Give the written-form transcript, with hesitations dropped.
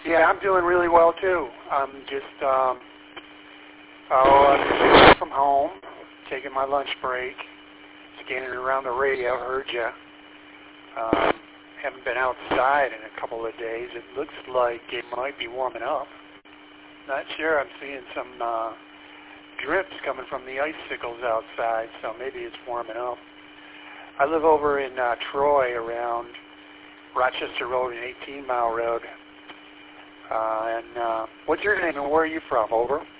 Yeah, I'm doing really well too. I'm just from home, taking my lunch break, scanning around the radio. Heard you. Haven't been outside in a couple of days. It looks like it might be warming up. Not sure. I'm seeing some drips coming from the icicles outside, so maybe it's warming up. I live over in Troy, around Rochester Road and 18 Mile Road. What's your name and where are you from? Over.